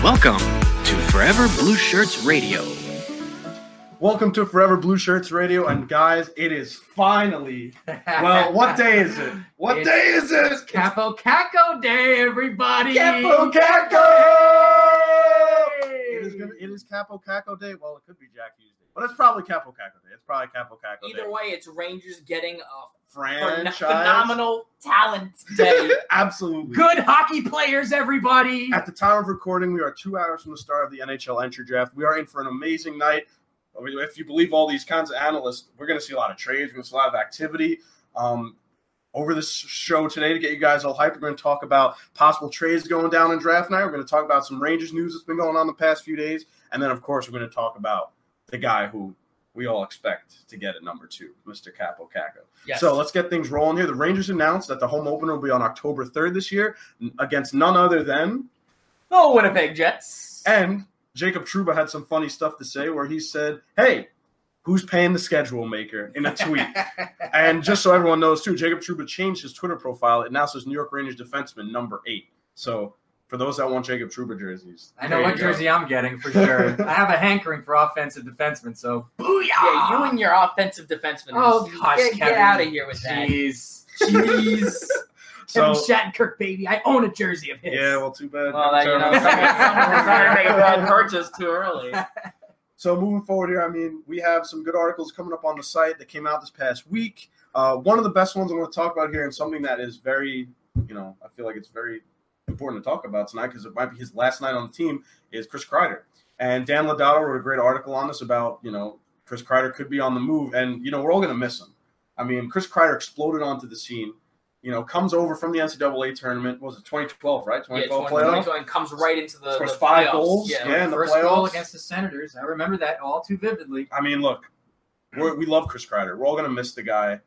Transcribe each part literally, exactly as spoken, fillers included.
Welcome to Forever Blue Shirts Radio. Welcome to Forever Blue Shirts Radio, and guys, it is finally, well, what day is it? What It's day is it? Capo Caco Day, everybody! Capo Caco! It is, gonna, it is Capo Caco Day. Well, it could be Jack Hughes Day, but it's probably Capo Caco Day. It's probably Capo Caco Day. Either way, it's Rangers getting a Franchise. phenomenal talent day. Absolutely. Good hockey players, everybody! At the time of recording, we are two hours from the start of the N H L entry draft. We are in for an amazing night. I mean, if you believe all these kinds of analysts, we're going to see a lot of trades. We're going to see a lot of activity. Um, over this show today, to get you guys all hyped, we're going to talk about possible trades going down in draft night. We're going to talk about some Rangers news that's been going on the past few days. And then, of course, we're going to talk about the guy who we all expect to get at number two, Mister Capo Caco. Yes. So let's get things rolling here. The Rangers announced that the home opener will be on October third this year against none other than Oh, Winnipeg Jets. and Jacob Trouba had some funny stuff to say where he said, hey, who's paying the schedule maker in a tweet? And just so everyone knows, too, Jacob Trouba changed his Twitter profile. It now says New York Rangers defenseman number eight. So for those that want Jacob Trouba jerseys. I know what jersey go. I'm getting for sure. I have a hankering for offensive defensemen, so booyah! Yeah, you and your offensive defenseman. Oh, gosh, get, Kevin. get out of here with Jeez. that. Jeez. Kevin So, Shattenkirk, baby. I own a jersey of his. yeah, well, too bad. Well, that, you know, someone, someone trying to make a bad purchase too early. So moving forward here, I mean, we have some good articles coming up on the site that came out this past week. Uh, one of the best ones I'm going to talk about here, and something that is very, you know, I feel like it's very important to talk about tonight because it might be his last night on the team, is Chris Kreider. And Dan Lodato wrote a great article on this about, you know, Chris Kreider could be on the move, and, you know, we're all going to miss him. I mean, Chris Kreider exploded onto the scene. You know, comes over from the N C double A tournament. What was it, twenty twelve, right? twenty twelve yeah, playoffs. twenty comes right into the, Scores the five playoffs. goals. Yeah, Yeah, in the First playoffs. goal against the Senators. I remember that all too vividly. I mean, look, we're, we love Chris Kreider. We're all going to miss the guy.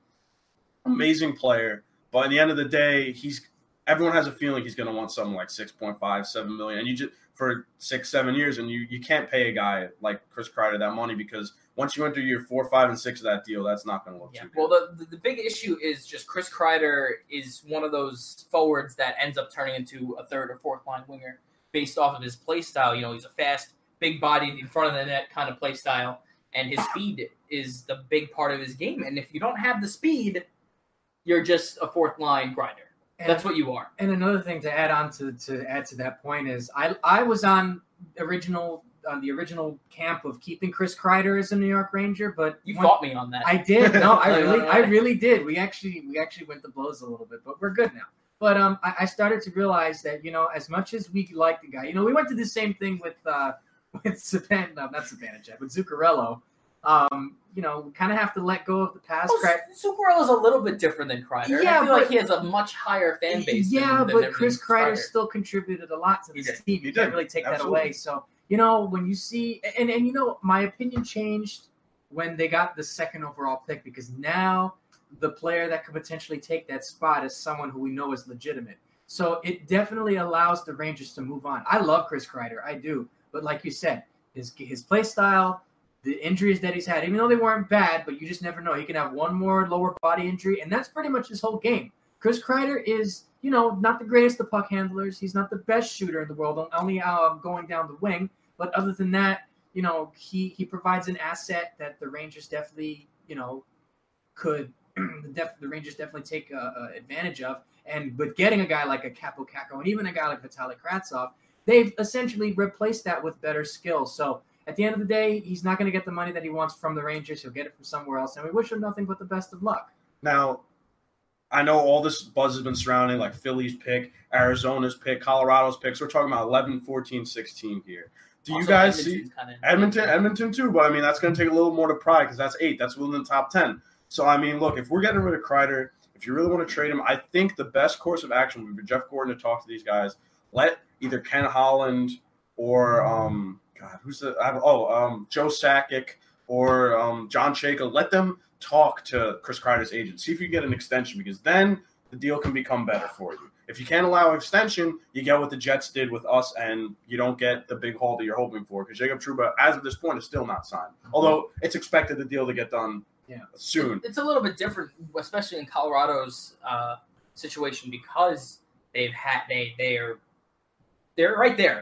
Amazing player. But at the end of the day, he's everyone has a feeling he's going to want something like six point five, seven million. And you just for six, seven years, and you, you can't pay a guy like Chris Kreider that money because once you enter year four, five, and six of that deal, that's not going to look Yeah. too good. Well, the, the the big issue is just Chris Kreider is one of those forwards that ends up turning into a third or fourth line winger based off of his play style. You know, he's a fast, big bodied, in front of the net kind of play style, and his speed is the big part of his game. And if you don't have the speed, you're just a fourth line grinder. And, That's what you are. And another thing to add on to, to add to that point is I I was on original on the original camp of keeping Chris Kreider as a New York Ranger, but You when- fought me on that. I did. No, I No, no, really, no. I really did. We actually, we actually went to blows a little bit, but we're good now. But um, I, I started to realize that, you know, as much as we like the guy, you know, we went to the same thing with uh, with Saban, no, not Sabanacek, with Zuccarello. Um, you know, we kind of have to let go of the past. Well, Cra- Zuccarello's a little bit different than Kreider. Yeah, I feel like but- he has a much higher fan base. Yeah, than, than, but than Chris Kreider Kreider. still contributed a lot to He this did. team. He You can't did. really take Absolutely. that away. So, you know, when you see, and, and you know, my opinion changed when they got the second overall pick because now the player that could potentially take that spot is someone who we know is legitimate. So it definitely allows the Rangers to move on. I love Chris Kreider. I do. But like you said, his his play style, the injuries that he's had, even though they weren't bad, but you just never know. He can have one more lower body injury, and that's pretty much his whole game. Chris Kreider is, you know, not the greatest of puck handlers. He's not the best shooter in the world, only uh, going down the wing. But other than that, you know, he, he provides an asset that the Rangers definitely, you know, could the, def, the Rangers definitely take uh, uh, advantage of. And with getting a guy like a Capo Caco and even a guy like Vitaly Kravtsov, they've essentially replaced that with better skills. So at the end of the day, he's not going to get the money that he wants from the Rangers. He'll get it from somewhere else. And we wish him nothing but the best of luck. Now, I know all this buzz has been surrounding like Philly's pick, Arizona's pick, Colorado's pick. So we're talking about eleven, fourteen, sixteen here. Do you Also, guys Edmonton's see kinda- Edmonton, Edmonton too? But I mean, that's going to take a little more to pride because that's eight. That's within the top ten. So I mean, look, if we're getting rid of Kreider, if you really want to trade him, I think the best course of action would be for Jeff Gordon to talk to these guys. Let either Ken Holland or um, God, who's the I have, oh um, Joe Sakic or um, John Chayka. Let them talk to Chris Kreider's agent. See if you get an extension because then the deal can become better for you. If you can't allow an extension, you get what the Jets did with us, and you don't get the big haul that you're hoping for because Jacob Trouba, as of this point, is still not signed. Although it's expected the deal to get done Yeah. soon. It's a little bit different, especially in Colorado's uh, situation because they've had they they are they're right there.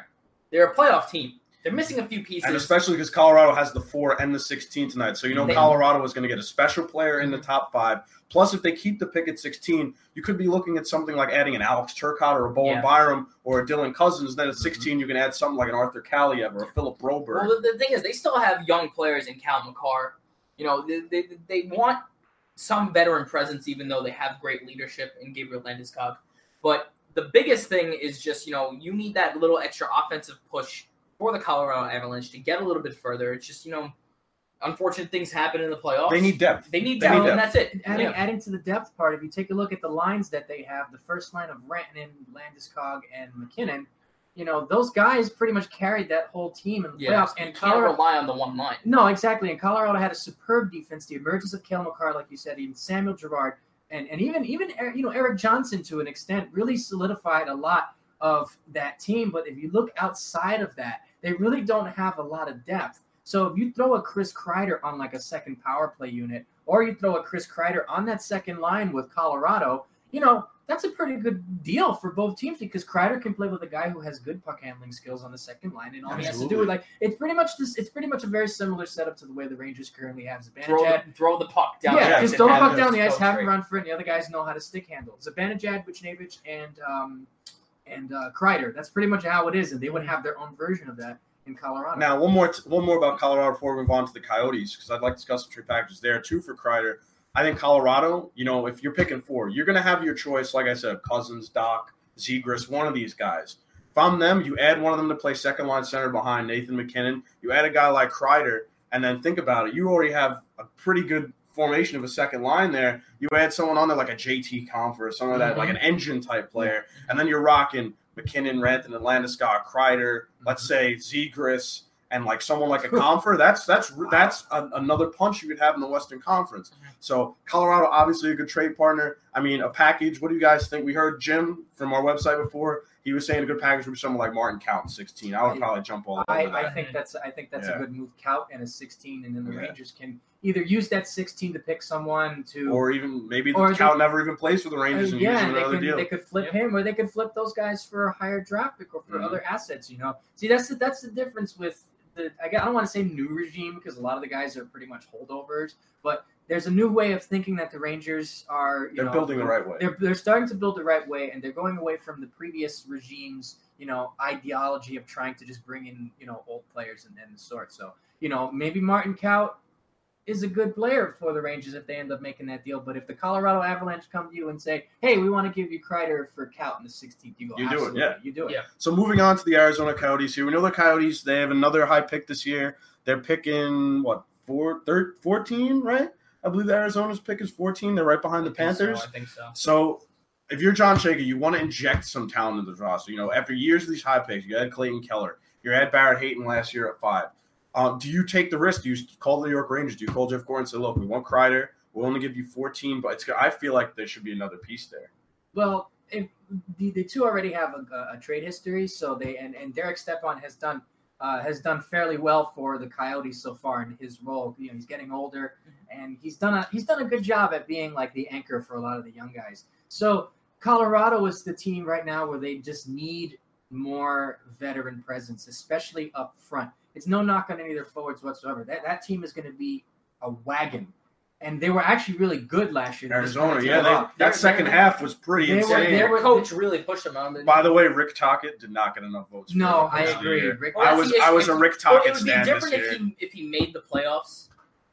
they're a playoff team. They're missing a few pieces. And especially because Colorado has the four and the sixteen tonight. So you know They- Colorado is going to get a special player in the top five. Plus, if they keep the pick at sixteen, you could be looking at something like adding an Alex Turcotte or a Bowen Yeah. Byram or a Dylan Cousins. Then at sixteen, you can add something like an Arthur Kaliev or a Philip Broberg. Well, the, the thing is, they still have young players in Cal McCarr. You know, they, they, they want some veteran presence, even though they have great leadership in Gabriel Landeskog. But the biggest thing is just, you know, you need that little extra offensive push for the Colorado Avalanche to get a little bit further. It's just, you know, unfortunate things happen in the playoffs. They need depth. They need They depth, need and depth. that's it. Adding, Yeah. adding to the depth part, if you take a look at the lines that they have, the first line of Rantanen, Landeskog, and McKinnon, you know, those guys pretty much carried that whole team in the Yeah, playoffs. you And can't Colorado, rely on the one line. no, exactly. And Colorado had a superb defense. The emergence of Cale Makar, like you said, even Samuel Girard, and, and even even you know Eric Johnson to an extent really solidified a lot of that team. But if you look outside of that, they really don't have a lot of depth. So if you throw a Chris Kreider on like a second power play unit, or you throw a Chris Kreider on that second line with Colorado, you know, that's a pretty good deal for both teams because Kreider can play with a guy who has good puck handling skills on the second line, and all he has to do Absolutely. is like it's pretty much this. It's pretty much a very similar setup to the way the Rangers currently have Throw Zibanejad. the, throw the puck down. Yeah, the ice just and throw the have puck it down the go ice, have him straight. run for it, and the other guys know how to stick handle. Zibanejad, Buchnevich, and um, and uh, Kreider. That's pretty much how it is, and they would have their own version of that in Colorado. Now, one more t- one more about Colorado before we move on to the Coyotes, because I'd like to discuss the trade packages there. Two for Kreider. I think Colorado, you know, if you're picking four, you're going to have your choice, like I said, Cousins, Doc, Zegras, one of these guys. If I'm them, you add one of them to play second line center behind Nathan McKinnon. You add a guy like Kreider, and then think about it. You already have a pretty good formation of a second line there. You add someone on there like a J T Compher or someone like that, Mhm. like an engine type player, and then you're rocking McKinnon, Rantanen, and Landeskog, Kreider, let's say Zegras, and like someone like a Compher. That's that's that's a, another punch you could have in the Western Conference. So Colorado, obviously a good trade partner. I mean, a package. What do you guys think? We heard Jim from our website before. He was saying a good package would be someone like Martin Count, sixteen. I would probably jump all over I, that. I think that's I think that's Yeah. a good move. Count and a sixteen, and then the Yeah. Rangers can either use that sixteen to pick someone to Or even maybe Or Count they- never even plays for the Uh, Rangers and yeah, uses and they another could deal. they could flip Yep. him, or they could flip those guys for a higher draft pick or for Mhm. other assets. You know, see that's the, that's the difference with the. I gue- I don't want to say new regime because a lot of the guys are pretty much holdovers, but there's a new way of thinking that the Rangers are. You They're know, building the right way. They're they're starting to build the right way, and they're going away from the previous regime's you know ideology of trying to just bring in you know old players and, and the sort. So you know maybe Martin Kaut is a good player for the Rangers if they end up making that deal. But if the Colorado Avalanche come to you and say, "Hey, we want to give you Kreider for Kaut in the sixteenth," you go, You do it, "Absolutely, yeah. you do it." Yeah. So moving on to the Arizona Coyotes here. We know the Coyotes, they have another high pick this year. They're picking, what, four, thir- fourteen, right? I believe the Arizona's pick is fourteen. They're right behind the I think so, Panthers. I think so. So if you're John Shaker, you want to inject some talent into the roster. You know, after years of these high picks, you had Clayton Keller. You had Barrett Hayton last year at five. Um, do you take the risk? Do you call the New York Rangers? Do you call Jeff Gordon and say, look, we want Kreider. We'll only give you fourteen, but it's, I feel like there should be another piece there. Well, if the, the two already have a, a trade history, so they and, and Derek Stepan has done uh, has done fairly well for the Coyotes so far in his role. You know, he's getting older, and he's done a he's done a good job at being like the anchor for a lot of the young guys. So Colorado is the team right now where they just need more veteran presence, especially up front. It's no knock on any of their forwards whatsoever. That that team is going to be a wagon. And they were actually really good last year. They just Arizona, kinda yeah, tailed they, off. that They're- second they're- half was pretty they were- insane. they Their were- coach really pushed them on. By the way, Rick Tocchet did not get enough votes. For No, him I this agree. year. Rick- Well, I that's was the I issue. was a Rick Well, Tocchet it would be stand this different year. if he if he made the playoffs.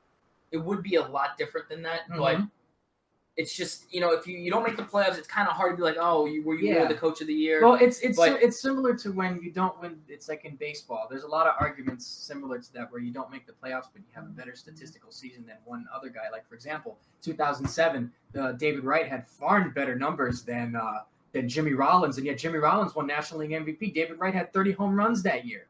It would be a lot different than that, but Mhm. it's just you know if you, you don't make the playoffs, it's kind of hard to be like, oh, you were you Yeah. were the coach of the year. Well, it's it's But- it's similar to when you don't win. It's like in baseball. There's a lot of arguments similar to that where you don't make the playoffs, but you have a better statistical season than one other guy. Like for example, two thousand seven, uh, David Wright had far better numbers than uh, than Jimmy Rollins, and yet Jimmy Rollins won National League M V P. David Wright had thirty home runs that year.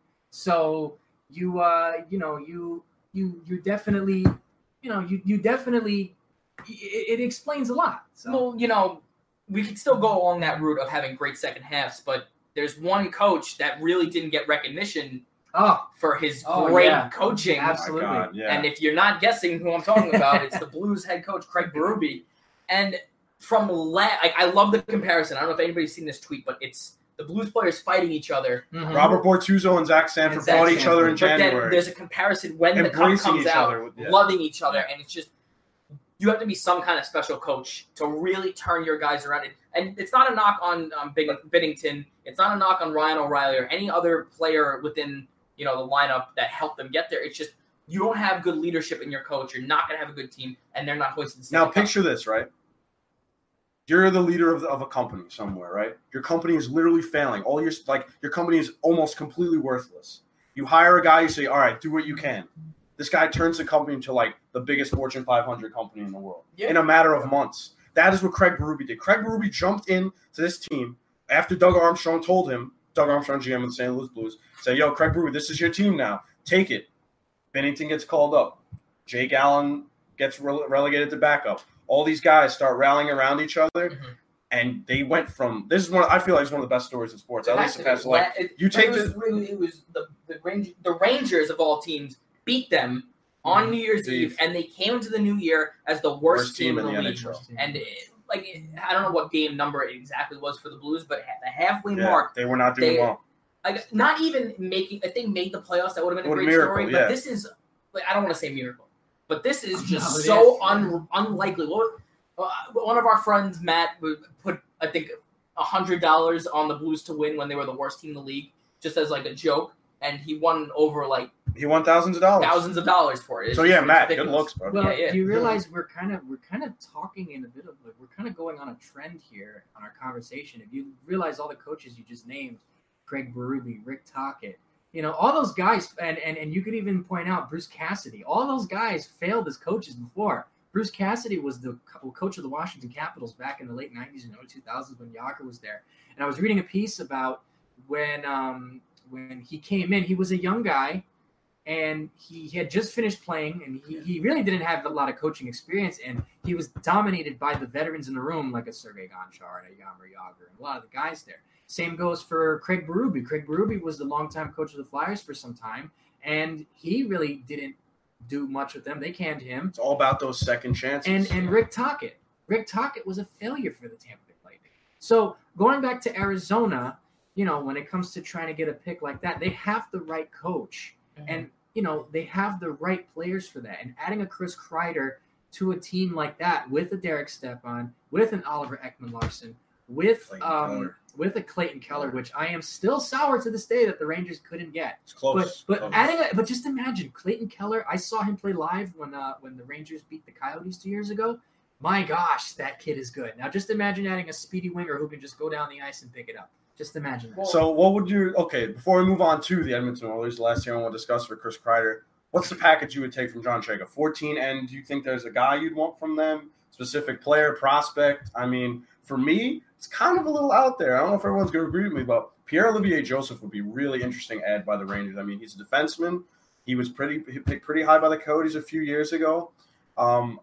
So you uh you know you you you definitely you know you you definitely it, it explains a lot. So. Well, you know, we could still go along that route of having great second halves, but there's one coach that really didn't get recognition oh, for his Oh, great yeah. coaching. Oh my absolutely. God, yeah. And if you're not guessing who I'm talking about, it's the Blues head coach Craig Berube. And from la- I, I love the comparison. I don't know if anybody's seen this tweet, but it's the Blues players fighting each other. Mhm. Robert Bortuzzo and Zach Sanford And Zach fought each other in But then January. there's a comparison when the cup Embracing comes each out, other with- yeah. loving each other, and it's just you have to be some kind of special coach to really turn your guys around. And, and it's not a knock on um, Big, Binnington. It's not a knock on Ryan O'Reilly or any other player within you know the lineup that helped them get there. It's just you don't have good leadership in your coach. You're not going to have a good team, and they're not hoisting the Now, Stanley Cup. picture this, right? You're the leader of, of a company somewhere, right? Your company is literally failing. All your like your company is almost completely worthless. You hire a guy, you say, "All right, do what you can." This guy turns the company into like the biggest Fortune five hundred company in the world Yeah. in a matter of months. That is what Craig Berube did. Craig Berube jumped in to this team after Doug Armstrong told him, Doug Armstrong, G M of the Saint Louis Blues, said, "Yo, Craig Berube, this is your team now. Take it." Binnington gets called up. Jake Allen gets rele- relegated to backup. All these guys start rallying around each other, Mhm. and they went from this is one. I feel like it's one of the best stories in sports. At It least has the to past be. like It- you take it was the really it was the the, Range, the Rangers of all teams beat them on New Year's Eve. Eve, and they came into the new year as the worst, Worst team, team in the, in the league. N H L. And it, like it, I don't know what game number it exactly was for the Blues, but at the halfway yeah, mark, they were not doing they- well. like not even making. I think made the playoffs. That would have been a What a great miracle, story. yeah. But this is like I don't want to say miracle, but this is just No, it so is. un, unlikely. What, uh, one of our friends, Matt, would put I think a hundred dollars on the Blues to win when they were the worst team in the league, just as like a joke, and he won over like He won thousands of dollars. thousands of dollars for it. It's So just yeah, Matt, good ridiculous. looks, bro. Well, Yeah, yeah. do you realize we're kind of we're kind of talking in a bit of like we're kind of going on a trend here on our conversation. If you realize all the coaches you just named, Craig Berube, Rick Tocchet, you know, all those guys, and and and you could even point out Bruce Cassidy. All those guys failed as coaches before. Bruce Cassidy was the co- coach of the Washington Capitals back in the late nineties and early two thousands when Yager was there. And I was reading a piece about when um, when he came in. He was a young guy. And he had just finished playing, and he, he really didn't have a lot of coaching experience, and he was dominated by the veterans in the room, like a Sergei Gonchar and a Jaromir Jagr, and a lot of the guys there. Same goes for Craig Berube. Craig Berube was the longtime coach of the Flyers for some time, and he really didn't do much with them. They canned him. It's all about those second chances. And and Rick Tocchet. Rick Tocchet was a failure for the Tampa Bay Lightning. So going back to Arizona, you know, when it comes to trying to get a pick like that, they have the right coach. And, you know, they have the right players for that. And adding a Chris Kreider to a team like that with a Derek Stepan, with an Oliver Ekman-Larsson, with Clayton um, Keller. with a Clayton Keller, which I am still sour to this day that the Rangers couldn't get. It's close. But but Close. adding a, but just imagine Clayton Keller. I saw him play live when uh, when the Rangers beat the Coyotes two years ago. My gosh, that kid is good. Now just imagine adding a speedy winger who can just go down the ice and pick it up. Just imagine that. So what would you okay, before we move on to the Edmonton Oilers, the last thing I want to discuss for Chris Kreider, what's the package you would take from John Chayka? fourteen, and do you think there's a guy you'd want from them? Specific player, prospect? I mean, for me, it's kind of a little out there. I don't know if everyone's going to agree with me, but Pierre-Olivier Joseph would be really interesting add by the Rangers. I mean, he's a defenseman. He was pretty he picked pretty high by the Coyotes a few years ago. Um,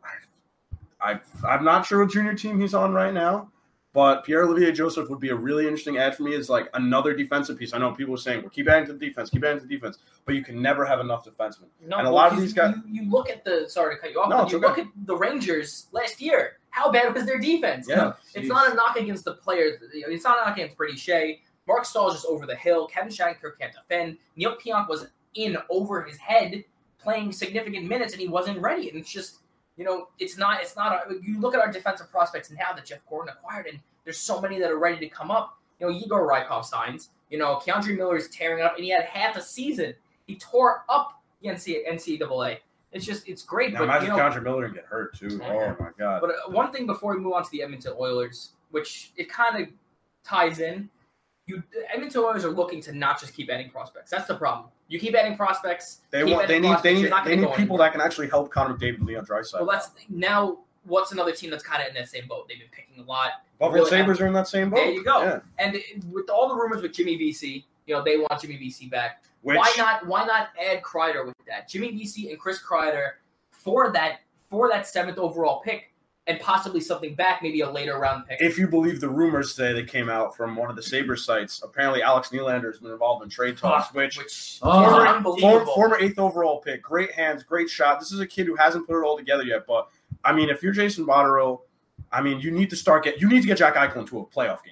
I, I, I'm not sure what junior team he's on right now. But Pierre-Olivier Joseph would be a really interesting add for me as like another defensive piece. I know people are saying, well, keep adding to the defense, keep adding to the defense, but you can never have enough defensemen. No, And a well, lot of 'cause these guys- You, you look at the sorry to cut you off, No, but it's you okay. look at the Rangers last year. How bad was their defense? Yeah. It's not a knock against the players. It's not a knock against Brady Shea. Mark Stahl is just over the hill. Kevin Shattenkirk can't defend. Neil Pionk was in over his head playing significant minutes, and he wasn't ready. And it's just, you know, it's not. It's not. A, you look at our defensive prospects now that Jeff Gordon acquired, and there's so many that are ready to come up. You know, Igor Rykov signs. You know, Keandre Miller is tearing it up, and he had half a season. He tore up the N C double A. It's just, it's great. Now but imagine you know, Condra Miller and get hurt too. Yeah. Oh my god. But uh, one thing before we move on to the Edmonton Oilers, which it kind of ties in, you the Edmonton Oilers are looking to not just keep adding prospects. That's the problem. You keep adding prospects. They keep want. They adding need. prospects, They need. you're not They gonna need go people anywhere. that can actually help Connor McDavid and Leon Draisaitl. Well, that's now. What's another team that's kind of in that same boat? They've been picking a lot. Buffalo really Sabres are in that same boat. There you go. Yeah. And it- with all the rumors with Jimmy Vesey, you know they want Jimmy Vesey back. Which why not? Why not add Kreider with that? Jimmy Vesey and Chris Kreider for that for that seventh overall pick, and possibly something back, maybe a later round pick. if you believe the rumors today that came out from one of the Sabres sites, apparently Alex Nylander has been involved in trade talks, which which Oh. is former, unbelievable. former, former eighth overall pick, great hands, great shot. This is a kid who hasn't put it all together yet, but I mean, if you're Jason Botterill, I mean, you need to start get you need to get Jack Eichel into a playoff game.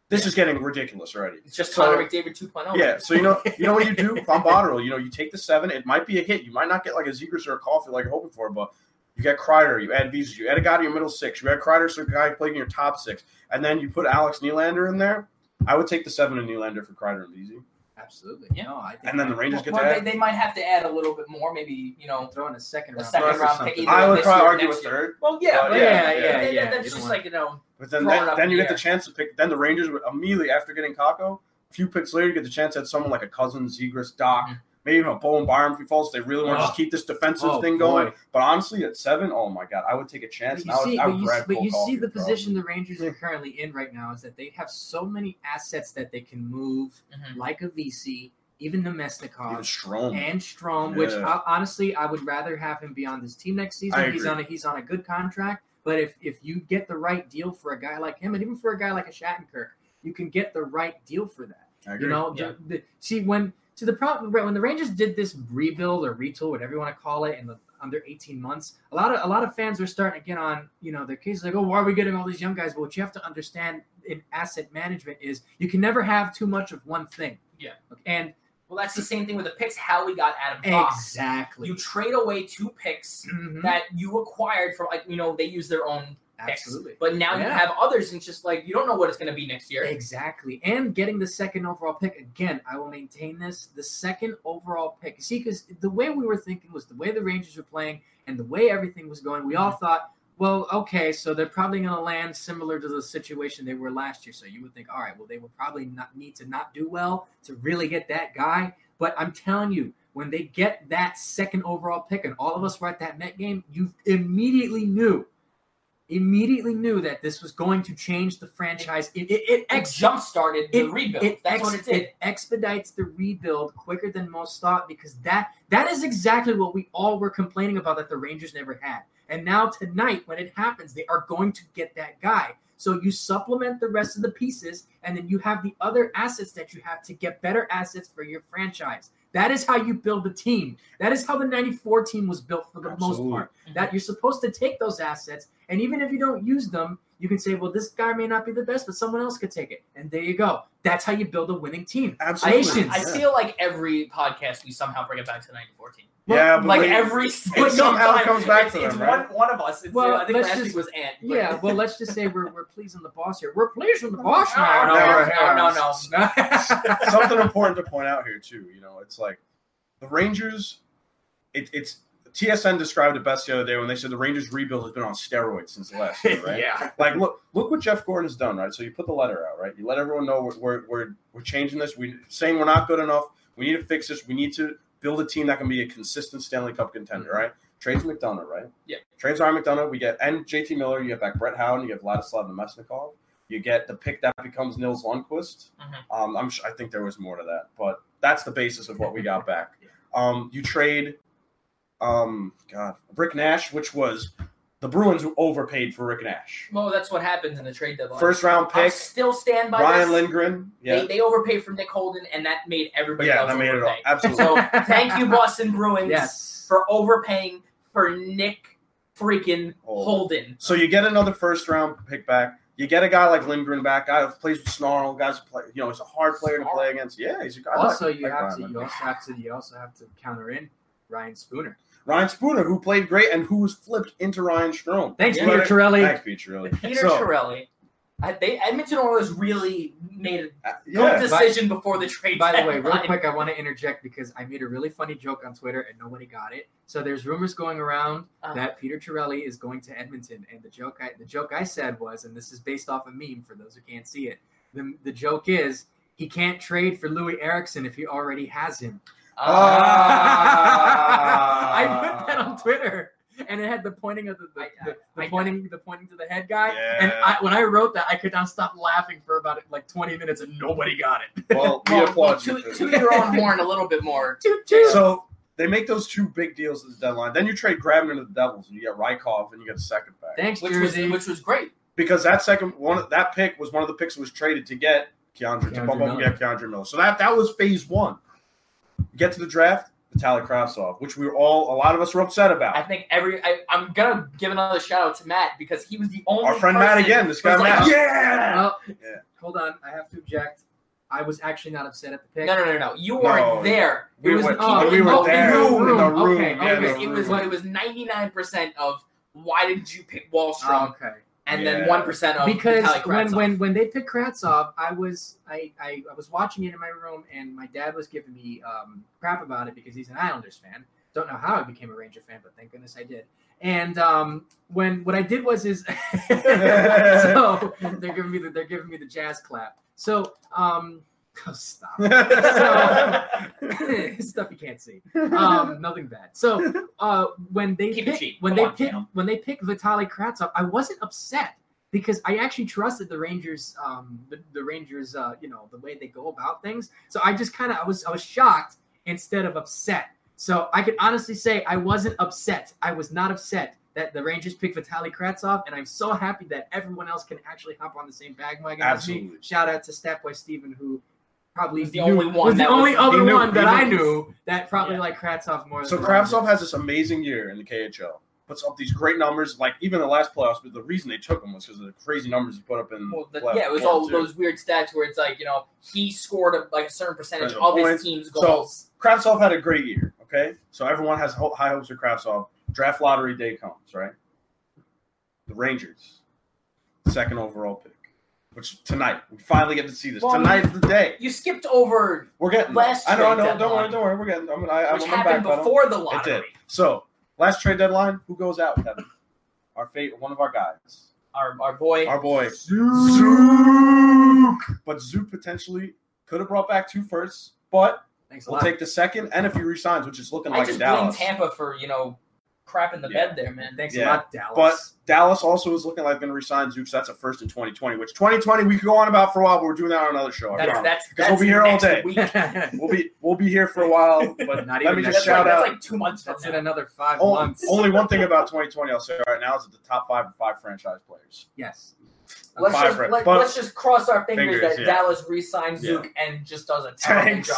This is getting ridiculous already. It's just So- Connor McDavid two point oh. Yeah, so you know, you know what you do, Van Botterill, you know, you take the seven. It might be a hit. You might not get like a Zegras or a Caulfield like you're hoping for, but you get Kreider, you add Vesey, you add a guy to your middle six, you add Kreider, so a guy playing in your top six, and then you put Alex Nylander in there. I would take the seven and Nylander for Kreider and Vesey. Absolutely. Yeah. No, I think And then the Rangers get Well, to they, add. they might have to add a little bit more, maybe, you know, throw in a second a round. second That's round something. pick. either I would this probably year or argue a next year. third. Well, yeah, But but yeah, yeah, yeah, yeah, yeah, yeah, that's either just one. like, you know, But then, Throwing then, up then you the get the air. chance to pick. Then the Rangers would immediately after getting Kako, a few picks later, you get the chance at someone like a Cousins, Zegras, Doc, Mhm. maybe even a Bowen Byram if he falls. They really want to Oh. just keep this defensive Oh, thing going. boy. But honestly, at seven, oh my god, I would take a chance. But you and I would, see, I but would you, grab but Cole you see Caulfield, the probably. position the Rangers are currently in right now is that they have so many assets that they can move, Mhm. like a V C, even the Even Mesnikov Strome. and Strom, which Yeah. uh, honestly I would rather have him be on this team next season. I He's agree. on a he's on a good contract, but if if you get the right deal for a guy like him, and even for a guy like a Shattenkirk, you can get the right deal for that. I agree. You know, Yeah. the, the, see when to the problem when the Rangers did this rebuild or retool, whatever you want to call it, in the under eighteen months, a lot of a lot of fans are starting to get on, you know, their cases like, oh, why are we getting all these young guys? But what you have to understand in asset management is you can never have too much of one thing. Yeah. And well, that's the same thing with the picks. How we got Adam Fox. exactly. You trade away two picks Mhm. that you acquired from, like, you know, they use their own picks. Absolutely. But now you Yeah. have others, and it's just like, you don't know what it's going to be next year. Exactly. And getting the second overall pick, again, I will maintain this, the second overall pick. See, because the way we were thinking was the way the Rangers were playing and the way everything was going, we all thought, well, okay, so they're probably going to land similar to the situation they were last year. So you would think, all right, well, they will probably not need to not do well to really get that guy. But I'm telling you, when they get that second overall pick, and all of us were at that Met game, you immediately knew, immediately knew that this was going to change the franchise. It, it, it It ex- jump started the it- rebuild. It, That's ex- what it did. it expedites the rebuild quicker than most thought, because that that is exactly what we all were complaining about that the Rangers never had. And now tonight, when it happens, they are going to get that guy. So you supplement the rest of the pieces, and then you have the other assets that you have to get better assets for your franchise. That is how you build a team. That is how the ninety-four team was built for the Absolutely. most part. That you're supposed to take those assets, and even if you don't use them, you can say, well, this guy may not be the best, but someone else could take it. And there you go. That's how you build a winning team. Absolutely. Patience. I Yeah. feel like every podcast we somehow bring it back to the ninety-four team. Yeah, but Like wait, every it single somehow time, comes back it's, to it's them, right? one, one of us. It's, Well, I think let's last just- week was Ant. but- Yeah, well, let's just say we're, we're pleasing the boss here. We're pleasing the boss No, now. no, Never no, no, no, no. something important to point out here too. You know, it's like the Rangers. It, it's T S N described it best the other day when they said the Rangers rebuild has been on steroids since last year, right? Yeah. Like, look, look what Jeff Gordon has done, right? So you put the letter out, right? You let everyone know we're we're we're, we're changing this. We saying we're not good enough. We need to fix this. We need to build a team that can be a consistent Stanley Cup contender, right? Trades McDonough, right? Yeah. Trades Ryan McDonough. We get and J T Miller. You get back Brett Howden. You have Vladislav Nemesnikov. You get the pick that becomes Nils Lundqvist. Mhm. Um, I'm I think there was more to that, but that's the basis of what we got back. Um, you trade, um, God, Rick Nash, which was the Bruins who overpaid for Rick Nash. Well, that's what happens in the trade deadline. First round I'll pick, still stand by Ryan this. Lindgren. Yeah, They, they overpaid for Nick Holden, and that made everybody yeah, else that made it all overpay. absolutely. So thank you, Boston Bruins, Yes. for overpaying for Nick freaking Holden. Holden. So you get another first round pick back. You get a guy like Lindgren back, guy who plays with Snarl, guys who play, you know, he's a hard player to play against. Yeah, he's a guy. I like- Also, I you like have Ryan to. You Lindgren. also have to. You also have to counter in Ryan Spooner. Ryan Spooner, who played great and who was flipped into Ryan Strome. Thanks, Yeah. Peter Chiarelli. Thanks, Peter Chiarelli. Peter So, Chiarelli. I, they Edmonton Oilers really made a uh, good yeah, decision before the trade By the way, real deadline. quick, I want to interject because I made a really funny joke on Twitter and nobody got it. So there's rumors going around Uh-huh. that Peter Chiarelli is going to Edmonton, and the joke I the joke I said was, and this is based off a meme for those who can't see it. The the joke is he can't trade for Louis Eriksson if he already has him. Ah. I put that on Twitter, and it had the pointing of the the, I- the, the I- pointing the pointing to the head guy. Yeah. And I, when I wrote that, I could not stop laughing for about like twenty minutes, and nobody got it. Well, we well, well, applaud you. to, for to that. your own horn a little bit more. Toot, toot. So they make those two big deals at the deadline. Then you trade Grabner to the Devils, and you get Rykov, and you get a second back. Thanks, Which was Jersey. which was great. Because that second one, that pick was one of the picks that was traded to get Keandre, to Keandre bump up and Miller. get Keandre Miller. So that that was phase one. You get to the draft, Vitaly Kravtsov, which we were all, a lot of us were upset I about. think every I, I'm gonna give another shout out to Matt because he was the only Our friend Matt person again, this who was guy like, Matt. Yeah. Well, hold on. I have to object. I was actually not upset at the pick. No, no, no, no. You No. weren't there. It We was were, oh, we were oh, there in the in the room. room. Okay, yeah, It was, the it was, room. it was ninety-nine percent of why did you pick Wallstrom, Oh, okay. and Yeah. then one percent of Because Vitaly when, Kravtsov. when when they picked Kravtsov, I was I, I, I was watching it in my room, and my dad was giving me um, crap about it because he's an Islanders fan. Don't know how I became a Ranger fan, but thank goodness I did. And um, when what I did was is so they're giving me the they're giving me the jazz clap. So um, oh, stop. So, stuff you can't see. Um, nothing bad. So uh, when they Keep it pick, cheap. when Come they on, pick Dale. when they picked Vitaly Kravtsov, I wasn't upset because I actually trusted the Rangers, um, the, the Rangers, uh, you know, the way they go about things. So I just kind of I was I was shocked instead of upset. So I can honestly say I wasn't upset. I was not upset that the Rangers picked Vitaly Kravtsov, and I'm so happy that everyone else can actually hop on the same bandwagon as me. Absolutely. Shout out to Statboy Steven, who probably Was the knew- only one was the that only was- other he knew- one that he I knew. knew that probably Yeah. liked Kravtsov more. So than Kravtsov has this amazing year in the K H L. Puts up these great numbers, like even the last playoffs. But the reason they took him was because of the crazy numbers he put up in. Well, the, playoff yeah, it was before, all too. those weird stats where it's like, you know, he scored a, like a certain percentage Percentage of of his points. team's So- goals. Kravtsov had a great year. Okay, so everyone has ho- high hopes for Kravtsov. Draft lottery day comes, right? The Rangers, second overall pick, which tonight we finally get to see this. Well, tonight is the day. You skipped over We're getting last there. I know, I trade know. Don't deadline, worry, don't worry. We're getting. I'm, I, I'm, which I'm happened back, before the It lottery. did. So last trade deadline, who goes out, Kevin? Our fate, one of our guys, Our our boy. our boy Zook. Zook. But Zook potentially could have brought back two firsts, but Thanks a we'll lot. take the second, and if he resigns, which is looking I like just in blame Dallas. Tampa for, you know, crap in the Yeah. bed there, man. Thanks Yeah. a lot, Dallas. But Dallas also is looking like going to resign Zook, so that's a first in twenty twenty, which twenty twenty we could go on about for a while, but we're doing that on another show. I That's promise. that's Because that's we'll be here all next day. Week. We'll be we'll be here for a while, but Not let even me next just That's shout like, out. that's like two months from That's in now. another five o- months. Only one thing about twenty twenty I'll say right now is that the top five are five franchise players. Yes. Let's Five just friends. let, But- let's just cross our fingers, Fingers, that yeah. Dallas re-signs Yeah. Zook and just does a terrible Thanks.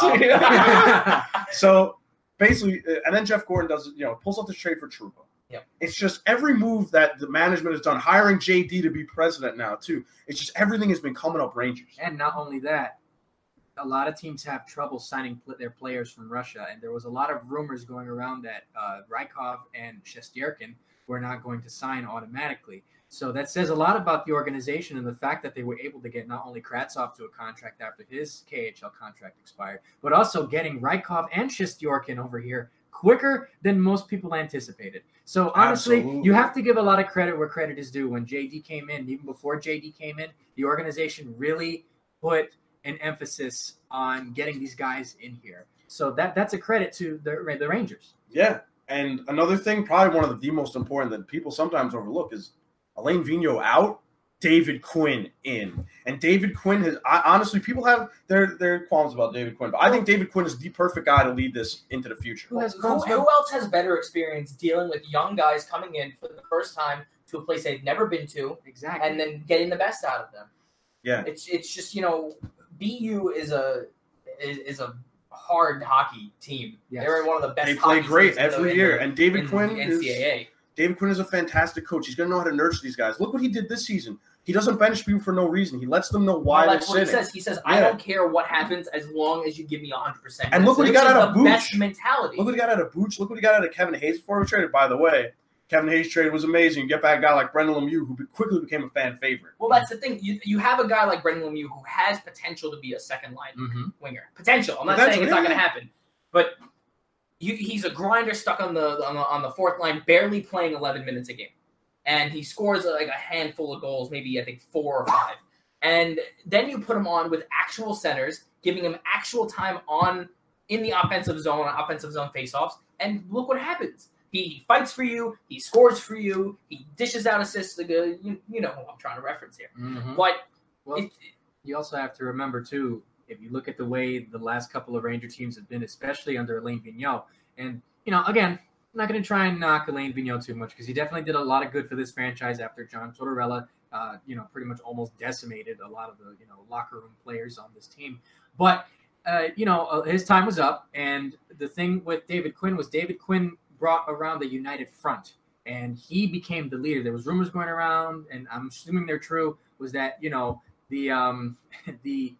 job. So basically, uh, and then Jeff Gordon does, you know, pulls up this trade for Trouba. Yep. It's just every move that the management has done, hiring J D to be president now too. It's just everything has been coming up Rangers. And not only that, a lot of teams have trouble signing pl- their players from Russia, and there was a lot of rumors going around that uh, Rykov and Shesterkin were not going to sign automatically. So that says a lot about the organization and the fact that they were able to get not only Kravtsov to a contract after his K H L contract expired, but also getting Rykov and Shesterkin over here quicker than most people anticipated. So honestly, Absolutely. you have to give a lot of credit where credit is due. When J D came in, even before J D came in, the organization really put an emphasis on getting these guys in here. So that that's a credit to the the Rangers. Yeah. And another thing, probably one of the most important that people sometimes overlook is Alain Vigneault out, David Quinn in. And David Quinn has I, honestly, people have their their qualms about David Quinn, but I think David Quinn is the perfect guy to lead this into the future. Who has Who, qualms who about- else has better experience dealing with young guys coming in for the first time to a place they've never been to, Exactly. and then getting the best out of them? Yeah. It's it's just, you know, B U is a is, is a hard hockey team. Yes. They're one of the best. They play hockey great teams in the- every in year. the- And David in Quinn the is N C double A. David Quinn is a fantastic coach. He's going to know how to nurture these guys. Look what he did this season. He doesn't bench people for no reason. He lets them know why Well, they're that's what he sitting. says. He says, "I Yeah. don't care what happens as long as you give me one hundred percent." And look what he got out of the Booch. best mentality. Look what he got out of Booch. Look what he got out of Kevin Hayes before he was traded. By the way, Kevin Hayes' trade was amazing. You get back a guy like Brendan Lemieux, who quickly became a fan favorite. Well, that's the thing. You, you have a guy like Brendan Lemieux who has potential to be a second line Mm-hmm. winger. Potential. I'm not Potential, saying it's not yeah. going to happen, but you, he's a grinder stuck on the, on the on the fourth line, barely playing eleven minutes a game, and he scores like a handful of goals, maybe I think four or five, and then you put him on with actual centers, giving him actual time on in the offensive zone, offensive zone faceoffs, and look what happens. He fights for you. He scores for you. He dishes out assists. Like a, you, you know who I'm trying to reference here. Mm-hmm. But Well, it, you also have to remember, too, if you look at the way the last couple of Ranger teams have been, especially under Alain Vigneault, and, you know, again, I'm not going to try and knock Alain Vigneault too much because he definitely did a lot of good for this franchise after John Tortorella, uh, you know, pretty much almost decimated a lot of the, you know, locker room players on this team. But, uh, you know, uh, his time was up, and the thing with David Quinn was David Quinn brought around the united front, and he became the leader. There was rumors going around, and I'm assuming they're true, was that, you know, the um the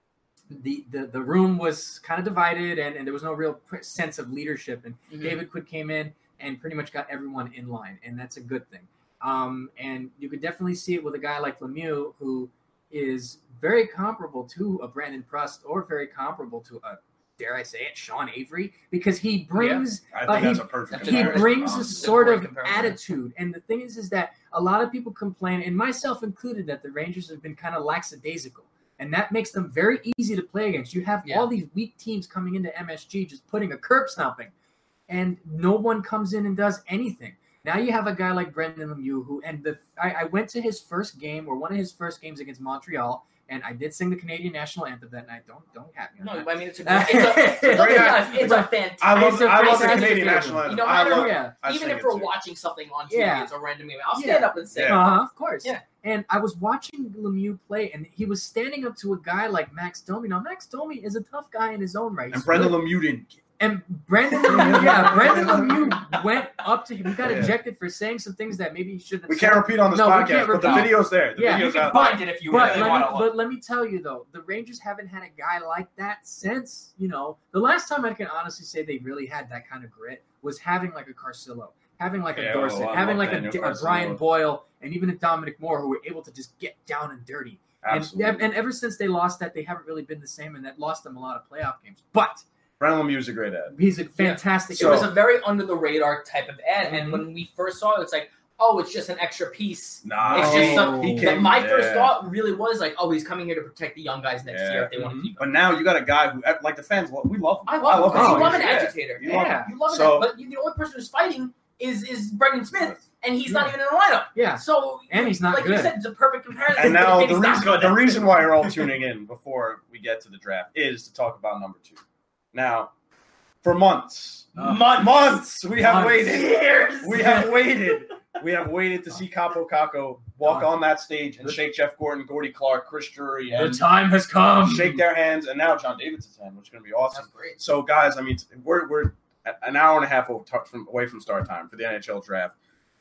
the the, the room was kind of divided, and, and there was no real sense of leadership. And Mhm. David Quidd came in and pretty much got everyone in line, and that's a good thing. Um, and you could definitely see it with a guy like Lemieux, who is very comparable to a Brandon Prust, or very comparable to a, dare I say it, Sean Avery, because he brings I Uh, think he- that's a perfect That's a he comparison. brings a honestly. sort great of comparison. attitude. And the thing is, is that a lot of people complain, and myself included, that the Rangers have been kind of lackadaisical. And that makes them very easy to play against. You have Yeah. all these weak teams coming into M S G just putting a curb stomping, and no one comes in and does anything. Now you have a guy like Brendan Lemieux, who, and the I, I went to his first game, or one of his first games against Montreal, and I did sing the Canadian national anthem that night. Don't don't have me on No, that. I mean it's a great, it's a, It's a look, great- guys, it's a fantastic. I love, It's a I love the fantastic Canadian game. national anthem. You know, I matter- love yeah. I Even sing if it we're too. watching something on T V, Yeah. it's a random game. I'll Yeah. stand up and sing. Yeah. Uh-huh, of course. Yeah. And I was watching Lemieux play, and he was standing up to a guy like Max Domi. Now, Max Domi is a tough guy in his own right. And He's Brendan good. Lemieux didn't. And Brendan Lemieux, yeah, Brendan Lemieux went up to him. He got Yeah. ejected for saying some things that maybe he shouldn't have We said. can't repeat on this No, we podcast, can't but the repeat. video's there. The Yeah. You video's can out there. find it if you But really let, want me, to but look. let me tell you, though, the Rangers haven't had a guy like that since, you know, the last time I can honestly say they really had that kind of grit was having like a Carcillo, having like a Yeah, Dorset, oh, I having love like a, Daniel a Carcillo. Brian Boyle, and even a Dominic Moore, who were able to just get down and dirty. And, Absolutely. and ever since they lost that, they haven't really been the same, and that lost them a lot of playoff games. But Brendan Lemieux is a great ad. he's a fantastic So- it was a very under the radar type of ad, Mhm. and when we first saw it, it's like, oh, it's just an extra piece. Nah, It's just some, he that came- my first yeah. thought really was like, oh, he's coming here to protect the young guys next Yeah. year if they want Mhm. to keep him. But now you got a guy who, like the fans, love- we love him. I love him him. because him. you love an Yeah. agitator. You love Yeah. him. You love So- that, but the only person who's fighting is is Brendan Smith, and he's not even in the lineup. Yeah, So, and he's not like good. you said, it's a perfect comparison. And now he's the not reason, good. the reason why you're all tuning in before we get to the draft is to talk about number two. Now, for months, Uh, months, months we have Months. waited. years. We have waited. We have waited to see Capo Caco walk Uh, on that stage and shake Jeff Gordon, Gordy Clark, Chris Drury, the and time has come. shake their hands, and now John Davidson's hand, which is going to be awesome. That's great. So, guys, I mean, we're we're an hour and a half over from, away from start time for the N H L draft.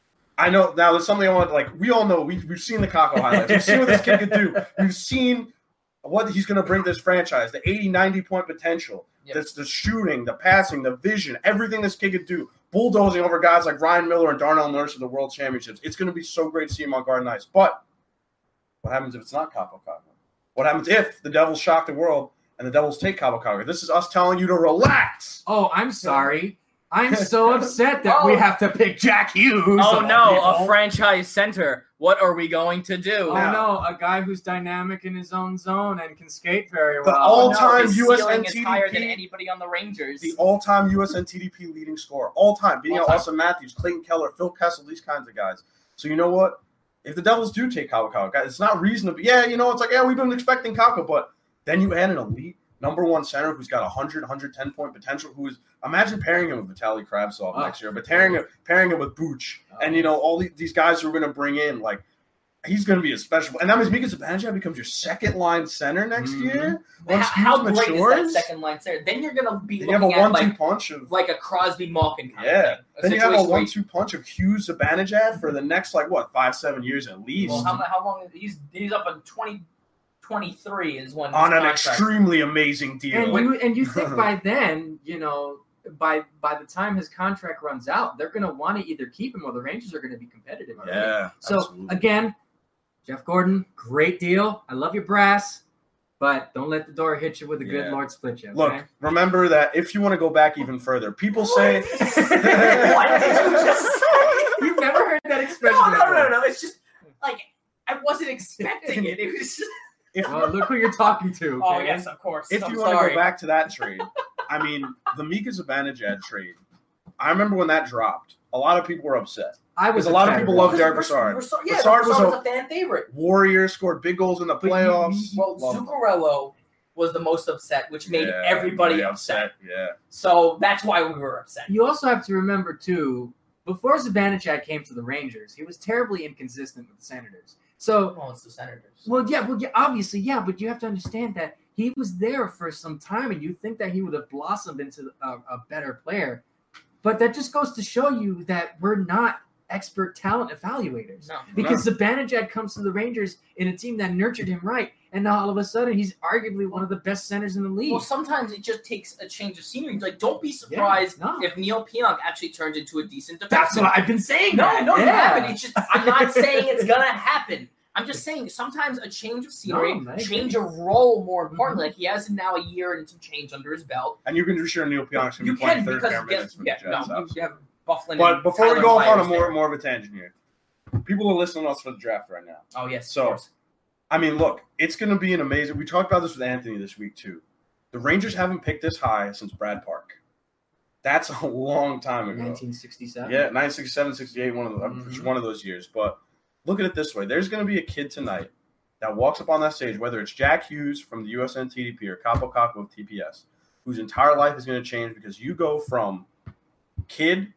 I know now there's something I want. Like we all know, we we've seen the Caco highlights. We've seen what this kid can do. We've seen what he's going to bring to this franchise. The eighty, ninety point potential. Yep. That's the shooting, the passing, the vision, everything this kid could do. Bulldozing over guys like Ryan Miller and Darnell Nurse at the World Championships. It's going to be so great to see him on Garden Ice. But what happens if it's not Capo Caco? What happens if the Devils shock the world and the Devils take Capo Caco? This is us telling you to relax. Oh, I'm sorry. I'm so upset that we Oh. have to pick Jack Hughes. Oh of no, all a people. franchise center. What are we going to do? Oh Now- no, a guy who's dynamic in his own zone and can skate very The well. all- No, all-time his U S ceiling N is T D P higher than anybody on the Rangers. The all-time U S N T D P leading scorer. All-time. Beating out All-time. Austin Matthews, Clayton Keller, Phil Kessel, these kinds of guys. So you know what? If the Devils do take Caco Caco, guys, it's not reasonable. Yeah, you know, it's like, yeah, we've been expecting Caco, but then you add an elite number one center who's got one hundred, one ten point potential, who is, imagine pairing him with Vitaly Kravtsov Oh. next year, but pairing him, pairing him with Booch, and, you know, all the, these guys who are going to bring in, like, he's going to be a special. And that means Mika Zibanejad becomes your second-line center next Mhm. year. how, Once how Hughes great matures, is that second line center? Then you're gonna be then you have a looking at one-two like punch of like a Crosby Malkin kind Yeah. of thing. A Then you have a situation where one-two punch of Hughes Zibanejad for the next, like, what, five, seven years at least. Well, how, how long? He's he's up on twenty twenty-three is when his on an contract- extremely amazing deal. And you and you think by then, you know, by by the time his contract runs out, they're going to want to either keep him or the Rangers are going to be competitive. already. yeah. So absolutely. again, Jeff Gordon, great deal. I love your brass, but don't let the door hit you with a good Yeah. Lord split you. Okay? Look, remember that if you want to go back even further, people say What did you just say? You've never heard that expression. No, no, before. no, no. It's just like I wasn't expecting it. It was just. if Well, look who you're talking to. Oh okay? yes, of course. if I'm you want sorry. to go back to that trade, I mean, the Mika Zibanejad trade. I remember when that dropped. A lot of people were upset. I was Because a lot of upset. people love Because Derek we're- Brassard. we're so- Yeah, Brassard was Brassard was a- a fan favorite. Warriors scored big goals in the But you- playoffs. Well, Love him. Zuccarello was the most upset, which made Yeah, everybody really upset. Yeah. So that's why we were upset. You also have to remember too, before Zibanejad came to the Rangers, he was terribly inconsistent with the Senators. So, Well, it's the Senators. well, yeah, well, yeah, obviously, yeah, but you have to understand that he was there for some time, and you think that he would have blossomed into a, a better player. But that just goes to show you that we're not expert talent evaluators. No. Because Zibanejad comes to the Rangers in a team that nurtured him right, and now all of a sudden he's arguably one of the best centers in the league. Well, sometimes it just takes a change of scenery. Like, don't be surprised Yeah, no. if Neil Pionk actually turns into a decent defenseman. That's what I've been saying. No, that. no, you yeah. haven't. It's just I'm not saying it's gonna happen. I'm just saying sometimes a change of scenery, No, I change of role, more importantly. Like he has now a year and some change under his belt. And you can be sure Neil Pionk's going to You be playing can third because pair minutes guess, for yeah, the Jets. no, obviously. you have Bufflin. But and before we Tyler go off on a Myers more there. more of a tangent here, people are listening to us for the draft right now. Oh yes, So, of course. I mean, look, it's going to be an amazing. We talked about this with Anthony this week too. The Rangers haven't picked this high since Brad Park. That's a long time ago. nineteen sixty-seven. Yeah, nineteen sixty-seven, sixty-eight, one of the, Mhm. one of those years. But look at it this way: there's going to be a kid tonight that walks up on that stage, whether it's Jack Hughes from the U S N T D P or Capo Caco of T P S, whose entire life is going to change because you go from kid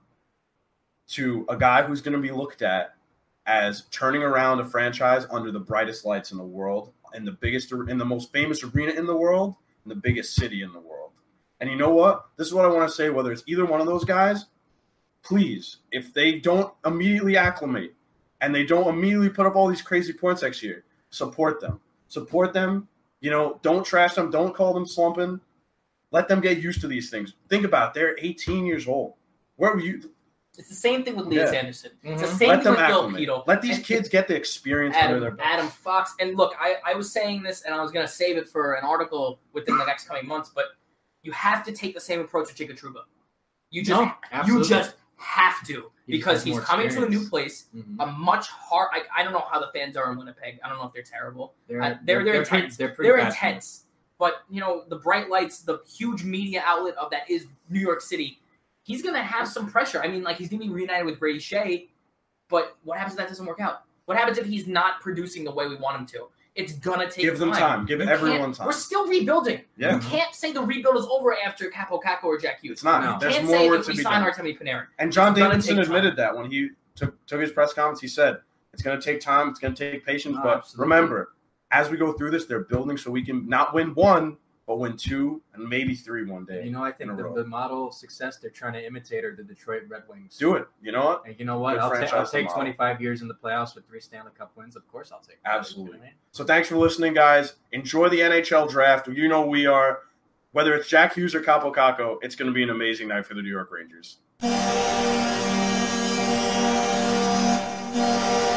to a guy who's going to be looked at as turning around a franchise under the brightest lights in the world, in the biggest, in the most famous arena in the world, in the biggest city in the world. And you know what? This is what I want to say, whether it's either one of those guys, please, if they don't immediately acclimate and they don't immediately put up all these crazy points next year, support them. Support them. You know, don't trash them. Don't call them slumping. Let them get used to these things. Think about it. They're eighteen years old. Where were you? It's the same thing with Elias Yeah. Anderson. It's Mhm. the same Let thing them with Phil acclimate. Pito. Let these And kids get the experience under their Adam, belt. Adam Fox. And look, I, I was saying this, and I was going to save it for an article within the next coming months, but you have to take the same approach with Jacob Trouba. You just, No, you absolutely. just have to He because has he's more coming to a new experience. place, Mhm. a much hard. I, I don't know how the fans are in Winnipeg. I don't know if they're terrible. They're, Uh, they're, they're, pretty- intense. They're, They're, pretty passionate. intense. But, you know, the bright lights, the huge media outlet of that is New York City. He's going to have some pressure. I mean, like, he's going to be reunited with Brady Shea, but what happens if that doesn't work out? What happens if he's not producing the way we want him to? It's going to take Give them time. Give You everyone can't- time. We're still rebuilding. Yeah. You can't say the rebuild is over after Capo Caco or Jack Hughes. It's not. No. You There's can't more say work if to we be sign done. Artemi Panarin. And John It's gonna Davidson take time. admitted that when he took, took his press conference. He said, it's going to take time. It's going to take patience. Oh, but absolutely. remember, as we go through this, they're building so we can not win one, but win two and maybe three one day. You know, I in think a the, row. the model of success they're trying to imitate are the Detroit Red Wings. Do it. You know what? And you know what? Good I'll, ta- I'll franchise take model. twenty-five years in the playoffs with three Stanley Cup wins. Of course, I'll take that. Absolutely. You know what I mean? So thanks for listening, guys. Enjoy the N H L draft. You know we are. Whether it's Jack Hughes or Capo Caco, it's going to be an amazing night for the New York Rangers.